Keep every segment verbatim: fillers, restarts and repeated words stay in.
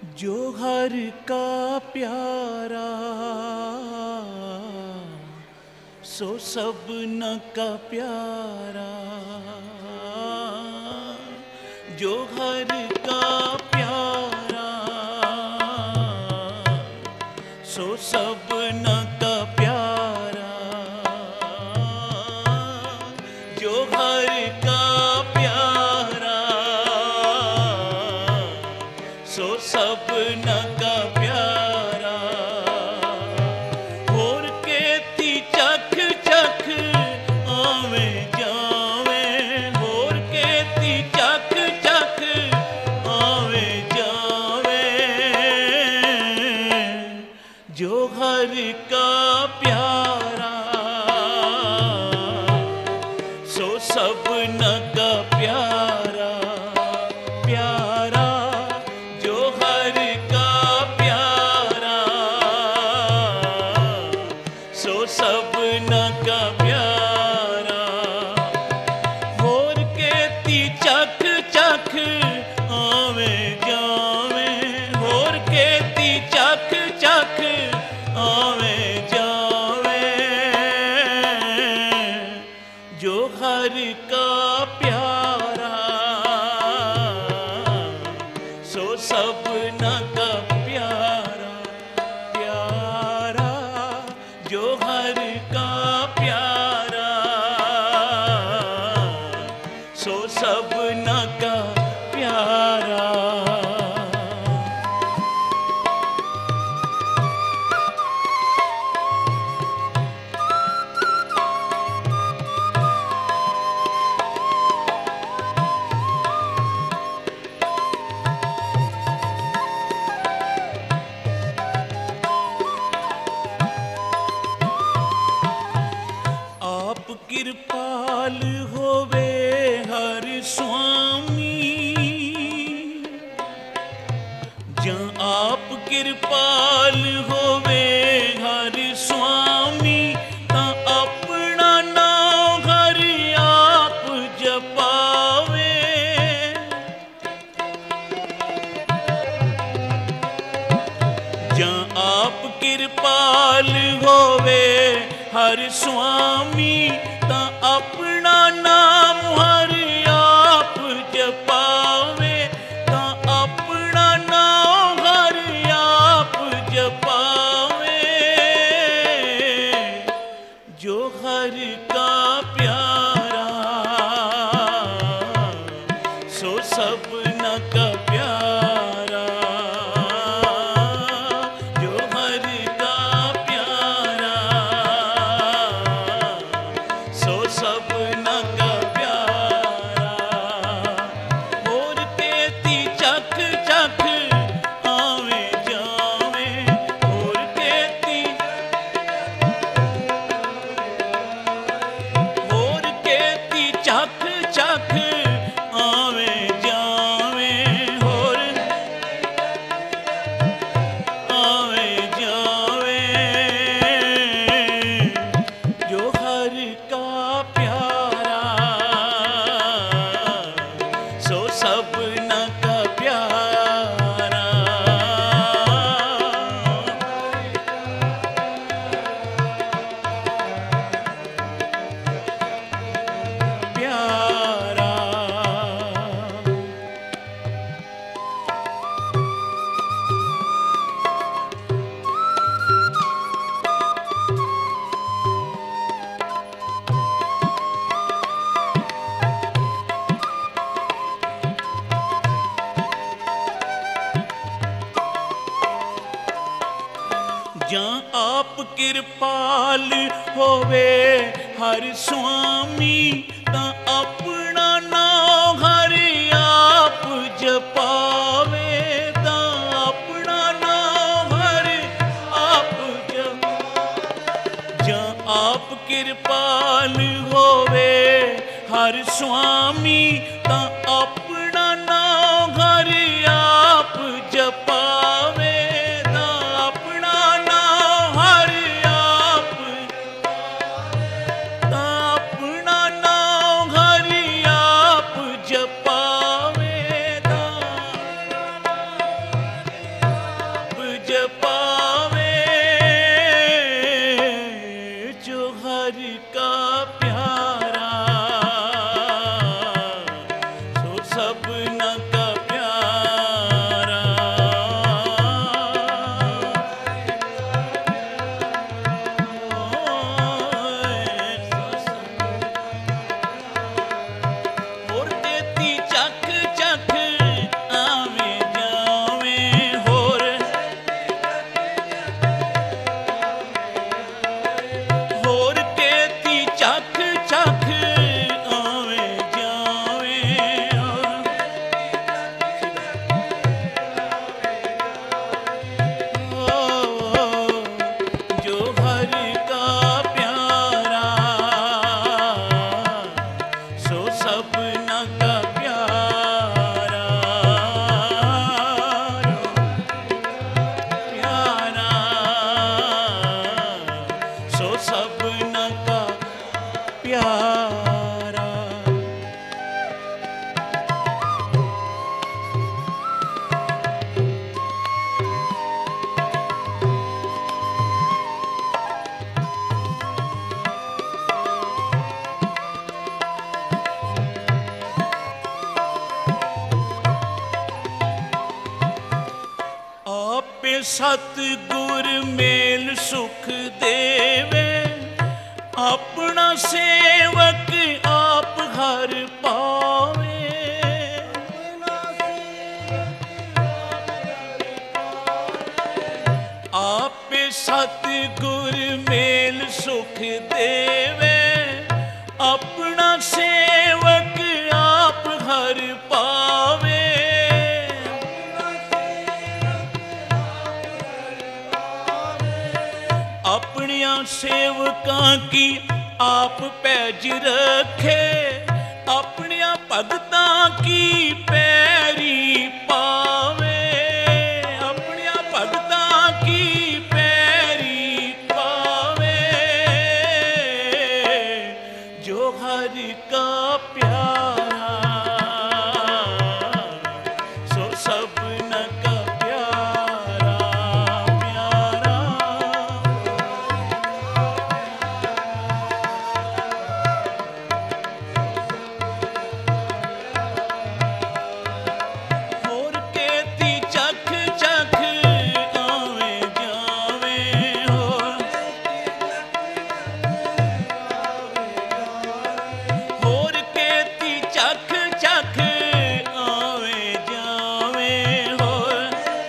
जो हर का प्यारा सो सबन का प्यारा, जो हर का प्यारा सो सबन का प्यारा, जो हर का प्यारा सो सबन का प्यारा। होर केती चख चख आवे जावे, होर केती चख चख आवे जावे, जो हर का प्यारा सो सबन का प्यारा। प्यारा जो हर का प्यारा सो सबन का प्यारा। होर केती चख चख आवे जावे, होर केती चख चख आवे जावे, जो हर का प्यारा सो सबन का प्यारा। प्यारा जो हर का प्यारा सो सबन का प्यारा। आप कृपाल होवे हर स्वामी, जहाँ आप कृपाल होवे हर स्वामी, ता अपना नाम हर आप जपावे। जहाँ आप कृपाल होवे हर स्वामी, ता अपना नाम हर आप जपावे, ता अपना नाम हर आप जपावे, जो हर का प्यारा सो सबन का प्यारा। जो हर का प्यारा सो सबन का प्यारा। होर केती चख चख आवे जावे, होर केती होर केती चख चख आवे जावे, होर आवे जावे, जो हर का प्यारा सो सबन का प्यारा। प्यारा जहाँ आप कृपाल होवे हर स्वामी, ता अपना नाम हर आप जपावे, ता अपना नाम हर आप जप। जहाँ आप कृपाल होवे हर स्वामी, ता अपना नाम हर आप जपावे, ता अपना नाम हर आप, ता अपना नाम हर आप जपावे, ता सबना का प्यारा। और देती चख चख आवे जावे होर, होर केती चख चख आवे जावे होर। ओ, जो हर का प्यारा सो सबना का प्यारा। प्यारा सो सबना का प्यारा। आपे सतगुर मेल सुख देवे, अपना सेवक आप घर पावे। आपे सतगुर मेल सुख देवे, अपना सेवक आप घर पावे। अपनिया सेवकां की आप पैज रखे, अपनिया भगतां की पैरी पावे। अपनिया भगतां की पैरी पावे, जो हर का प्यारा सो सबना का प्यारा। प्यारा होर केती चख चख आवे जावे होर, होर केती चख चख आवे जावे होर।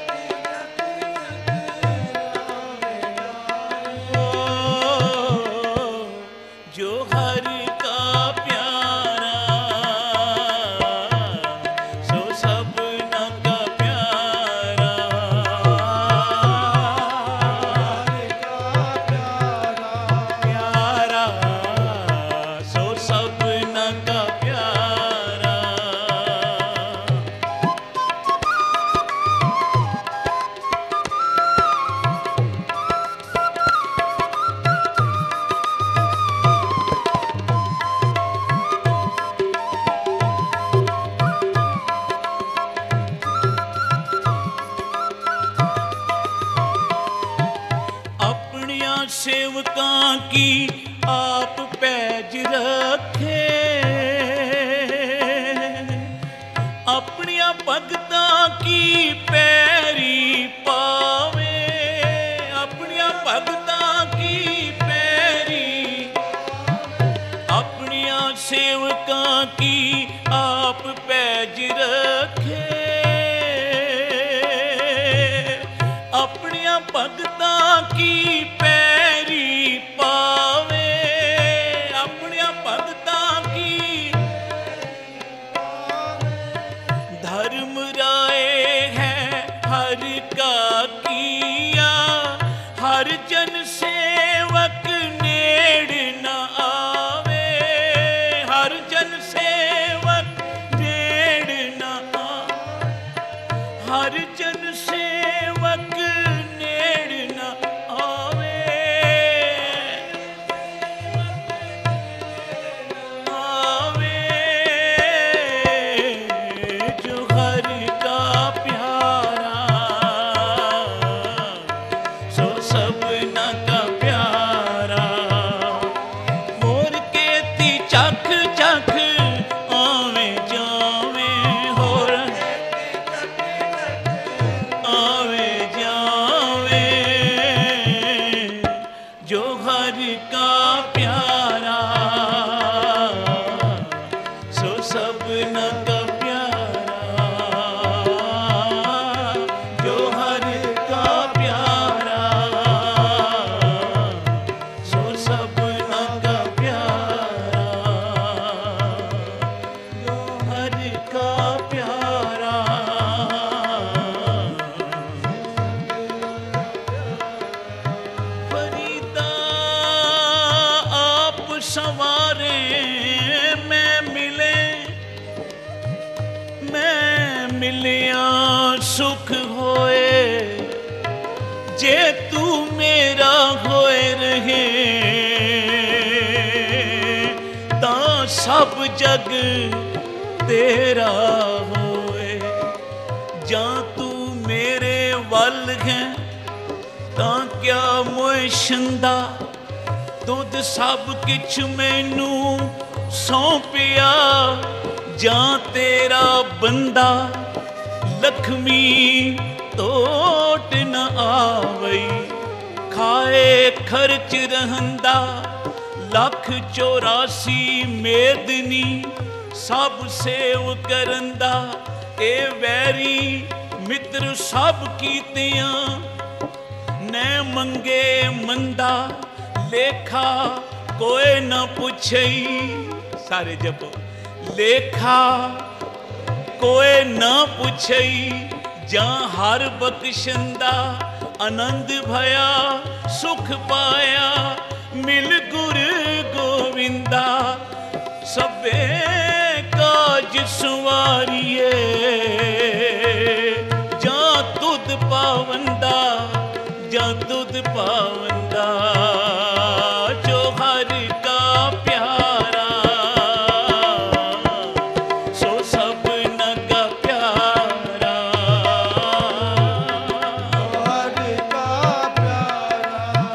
ओ, जो हर का प्यारा सो सबना का प्यारा। प्यारा सो सबना का प्यारा। अपनिया सेवकां की आप पैज रखे, अपनिया भगतां की पैरी पावे। अपनिया भगतां की पैरी, अपनिया सेवकां की आप पैज रखे, अपनिया भगतां की पैरी पावे। अपनिया भगतां की धर्म राय है हर का किया, हर जन सेवक नेड़ न आवे। हर जन सेवक नेड़ न आवे, हर जन सेवक नेड़ न आवे। आवे जो हर का प्यारा सो सबना का प्यारा। होर केती चख चख आवे जावे होर, मिलिया सुख होए, जे तू मेरा होए रहे, ता सब जग तेरा होए। जां तू मेरे वल है, तां क्या मोए शिंदा, दुध सब किछ मैनू सौंपिया। जां तेरा बंदा, लक्ष्मी तोट न आवई। खाए खर्च रहंदा, लख चौरासी मेदनी, सब सेव करंदा। ए वैरी मित्र सब कीतियां, नै मंगे मंदा। लेखा कोई न पुछई, सारे जपो। लेखा कोई न पुछई, जां हर बख्शंदा। आनंद भया सुख पाया, मिल गुर गोविंदा। सबे काज सुवारिए, जां तुद पावंदा, जां तुद पावंदा। जो हर का प्यारा, सो सबना का प्यारा। जो हर का प्यारा,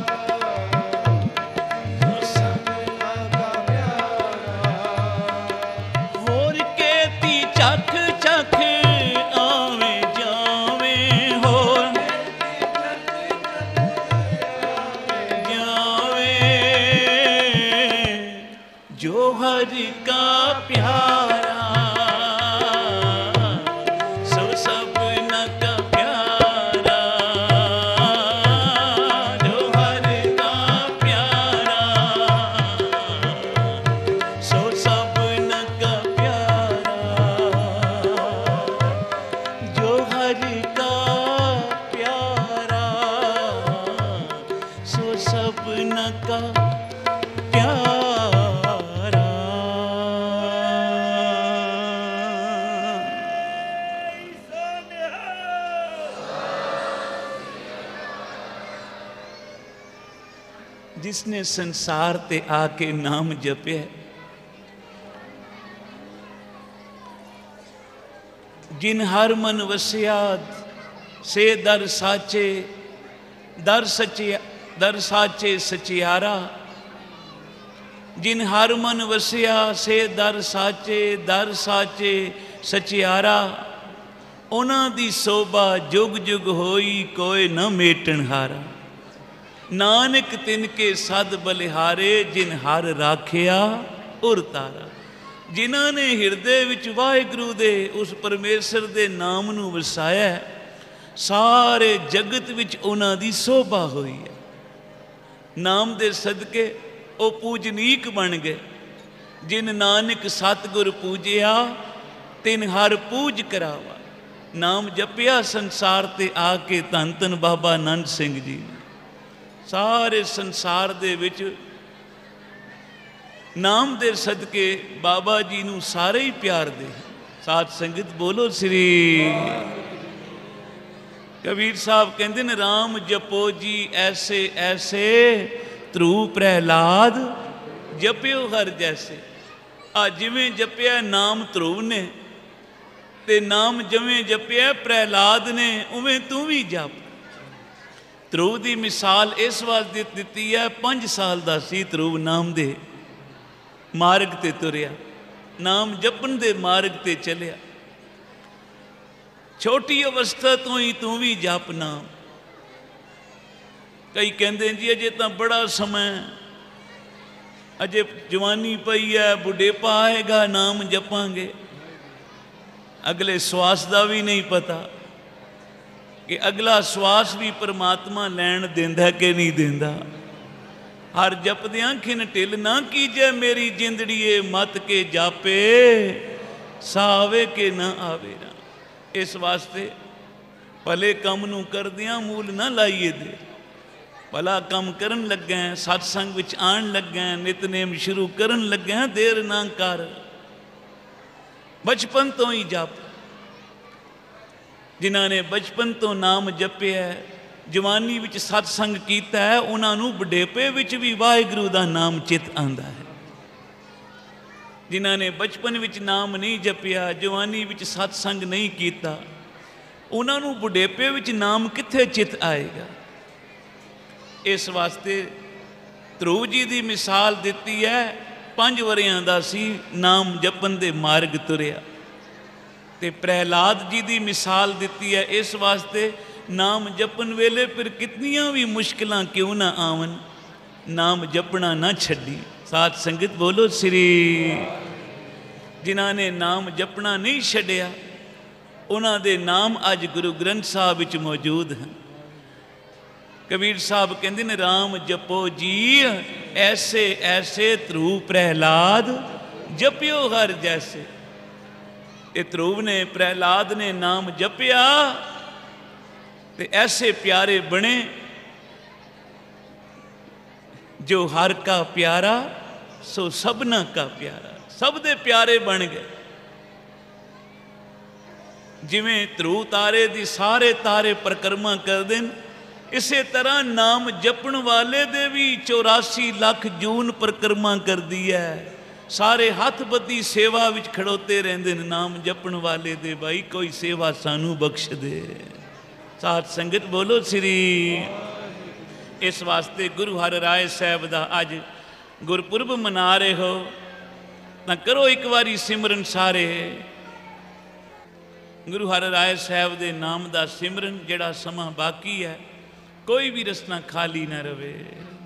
सो सबना का प्यारा। होर के ती चख चख आवे जावे, होर जो हर का प्यारा, सो सबना का प्यारा। जो हर का प्यारा, सो सबना का प्यारा। जो हर का प्यारा, सो सबना का प्यारा। जिसने संसार ते आके नाम जपे, जिन हर मन वसिया, से दर साचे, दर सचे, दर साचे सचियारा। जिन हर मन वसिया, से दर साचे, दर साचे सचियारा। उन्हां दी शोभा जुग जुग होई, कोई न मेटन हारा। नानक तिनके सद बलिहारे, जिन हर राखिया उर तारा। जिन्हां ने हिरदे विच वाहिगुरू दे उस परमेश्वर दे नाम नूं वसाया, सारे जगत विच उन्हां दी शोभा होई है। नाम दे सदके ਉਹ ਪੂਜਨੀਕ ਬਣ ਗਏ। ਜਿਨ ਨਾਨਕ ਸਤਿਗੁਰ ਪੂਜਿਆ, ਤਿਨ ਹਰ ਪੂਜ ਕਰਾਵਾ। ਨਾਮ ਜਪਿਆ ਸੰਸਾਰ ਤੇ ਆ ਕੇ, ਧੰਨ ਧੰਨ ਬਾਬਾ ਆਨੰਦ ਸਿੰਘ ਜੀ ਨੇ ਸਾਰੇ ਸੰਸਾਰ ਦੇ ਵਿੱਚ ਨਾਮ ਦੇ ਸਦਕੇ ਬਾਬਾ ਜੀ ਨੂੰ ਸਾਰੇ ਹੀ ਪਿਆਰ ਦੇ। ਸਾਧ ਸੰਗਤ ਬੋਲੋ ਸ੍ਰੀ। ਕਬੀਰ ਸਾਹਿਬ ਕਹਿੰਦੇ ਨੇ, ਰਾਮ ਜਪੋ ਜੀ ਐਸੇ ਐਸੇ, ਧਰੂ ਪ੍ਰਹਿਲਾਦ ਜਪਿਓ ਹਰ ਜੈਸੇ। ਆ ਜਿਵੇਂ ਜਪਿਆ ਨਾਮ ਧਰੁਵ ਨੇ, ਤੇ ਨਾਮ ਜਿਵੇਂ ਜਪਿਆ ਪ੍ਰਹਿਲਾਦ ਨੇ, ਉਵੇਂ ਤੂੰ ਵੀ ਜਪ। ਧਰੁਵ ਦੀ ਮਿਸਾਲ ਇਸ ਵਾਸਤੇ ਦਿੱਤੀ ਹੈ, ਪੰਜ ਸਾਲ ਦਾ ਸੀ ਧਰੁਵ ਨਾਮ ਦੇ ਮਾਰਗ ਤੇ ਤੁਰਿਆ, ਨਾਮ ਜਪਣ ਦੇ ਮਾਰਗ ਤੇ ਚੱਲਿਆ। ਛੋਟੀ ਅਵਸਥਾ ਤੋਂ ਹੀ ਤੂੰ ਵੀ ਜਪ ਨਾਮ। ਕਈ ਕਹਿੰਦੇ ਜੀ ਅਜੇ ਤਾਂ ਬੜਾ ਸਮਾਂ, ਅਜੇ ਜਵਾਨੀ ਪਈ ਹੈ, ਬੁਢੇਪਾ ਆਏਗਾ ਨਾਮ ਜਪਾਂਗੇ। ਅਗਲੇ ਸਵਾਸ ਦਾ ਵੀ ਨਹੀਂ ਪਤਾ ਕਿ ਅਗਲਾ ਸਵਾਸ ਵੀ ਪਰਮਾਤਮਾ ਲੈਣ ਦਿੰਦਾ ਕਿ ਨਹੀਂ ਦਿੰਦਾ। ਹਰ ਜਪਦਿਆਂ ਖਿਨ ਢਿੱਲ ਨਾ ਕੀਜੈ, ਮੇਰੀ ਜਿੰਦੜੀਏ ਮਤ ਕੇ ਜਾਪੇ, ਸਾਵੇ ਕੇ ਨਾ ਆਵੇ ਨਾ। ਇਸ ਵਾਸਤੇ ਭਲੇ ਕੰਮ ਨੂੰ ਕਰਦਿਆਂ ਮੂਲ ਨਾ ਲਾਈਏ ਦੇ। ਭਲਾ ਕੰਮ ਕਰਨ ਲੱਗਾ, ਸਤਸੰਗ ਵਿੱਚ ਆਉਣ ਲੱਗਾ, ਨਿਤਨੇਮ ਸ਼ੁਰੂ ਕਰਨ ਲੱਗਾ, ਦੇਰ ਨਾ ਕਰ। ਬਚਪਨ ਤੋਂ ਹੀ ਜਪ। ਜਿਨ੍ਹਾਂ ਨੇ ਬਚਪਨ ਤੋਂ ਨਾਮ ਜਪਿਆ, ਜਵਾਨੀ ਵਿੱਚ ਸਤਸੰਗ ਕੀਤਾ ਹੈ, ਉਹਨਾਂ ਨੂੰ ਬੁਢੇਪੇ ਵਿੱਚ ਵੀ ਵਾਹਿਗੁਰੂ ਦਾ ਨਾਮ ਚਿੱਤ ਆਉਂਦਾ ਹੈ। ਜਿਨ੍ਹਾਂ ਨੇ ਬਚਪਨ ਵਿੱਚ ਨਾਮ ਨਹੀਂ ਜਪਿਆ, ਜਵਾਨੀ ਵਿੱਚ ਸਤਸੰਗ ਨਹੀਂ ਕੀਤਾ, ਉਹਨਾਂ ਨੂੰ ਬੁਢੇਪੇ ਵਿੱਚ ਨਾਮ ਕਿੱਥੇ ਚਿੱਤ ਆਏਗਾ। ਇਸ ਵਾਸਤੇ ਧਰੁਵ ਜੀ ਦੀ ਮਿਸਾਲ ਦਿੱਤੀ ਹੈ, ਪੰਜ ਵਰਿਆਂ ਦਾ ਸੀ, ਨਾਮ ਜਪਣ ਦੇ ਮਾਰਗ ਤੁਰਿਆ। ਤੇ ਪ੍ਰਹਿਲਾਦ ਜੀ ਦੀ ਮਿਸਾਲ ਦਿੱਤੀ ਹੈ ਇਸ ਵਾਸਤੇ, ਨਾਮ ਜਪਣ ਵੇਲੇ ਫਿਰ ਕਿਤਨੀਆਂ ਵੀ ਮੁਸ਼ਕਿਲਾਂ ਕਿਉਂ ਨਾ ਆਵਣ, ਨਾਮ ਜਪਣਾ ਨਾ ਛੱਡੀ। ਸਾਧ ਸੰਗਤ ਬੋਲੋ ਸ੍ਰੀ। ਜਿਨ੍ਹਾਂ ਨੇ ਨਾਮ ਜਪਣਾ ਨਹੀਂ ਛੱਡਿਆ, ਉਹਨਾਂ ਦੇ ਨਾਮ ਅੱਜ ਗੁਰੂ ਗ੍ਰੰਥ ਸਾਹਿਬ ਵਿੱਚ ਮੌਜੂਦ ਹਨ। ਕਬੀਰ ਸਾਹਿਬ ਕਹਿੰਦੇ ਨੇ, ਰਾਮ ਜਪੋ ਜੀ ਐਸੇ ਐਸੇ ਧਰੁਵ ਪ੍ਰਹਿਲਾਦ, ਜਪਿਓ ਹਰ ਜੈਸੇ। ਇਹ ਧਰੁਵ ਨੇ, ਪ੍ਰਹਿਲਾਦ ਨੇ ਨਾਮ ਜਪਿਆ ਤੇ ਐਸੇ ਪਿਆਰੇ ਬਣੇ ਜੋ ਹਰ ਕਾ ਪਿਆਰਾ ਸੋ ਸਭਨਾ ਕਾ ਪਿਆਰਾ, ਸਭ ਦੇ ਪਿਆਰੇ ਬਣ ਗਏ। ਜਿਵੇਂ ਧਰੁਵ ਤਾਰੇ ਦੀ ਸਾਰੇ ਤਾਰੇ ਪਰਿਕਰਮਾ ਕਰਦੇ ਨੇ, ਇਸੇ ਤਰ੍ਹਾਂ ਨਾਮ ਜਪਣ ਵਾਲੇ ਦੇ ਵੀ ਚੌਰਾਸੀ ਲੱਖ ਜੂਨ ਪਰਿਕਰਮਾ ਕਰਦੀ ਹੈ। ਸਾਰੇ ਹੱਥ ਬੱਧੀ ਸੇਵਾ ਵਿੱਚ ਖੜੋਤੇ ਰਹਿੰਦੇ ਨੇ ਨਾਮ ਜਪਣ ਵਾਲੇ ਦੇ। ਭਾਈ ਕੋਈ ਸੇਵਾ ਸਾਨੂੰ ਬਖਸ਼ ਦੇ। ਸਾਧ ਸੰਗਤ ਬੋਲੋ ਸ੍ਰੀ। ਇਸ ਵਾਸਤੇ ਗੁਰੂ ਹਰਿਰਾਏ ਸਾਹਿਬ ਦਾ ਅੱਜ ਗੁਰਪੁਰਬ ਮਨਾ ਰਹੇ ਹੋ ਤਾਂ ਕਰੋ ਇੱਕ ਵਾਰੀ ਸਿਮਰਨ ਸਾਰੇ। ਗੁਰੂ ਹਰਿਰਾਏ ਸਾਹਿਬ ਦੇ ਨਾਮ ਦਾ ਸਿਮਰਨ, ਜਿਹੜਾ ਸਮਾਂ ਬਾਕੀ ਹੈ ਕੋਈ ਵੀ ਰਸਨਾ ਖਾਲੀ ਨਾ ਰਵੇ।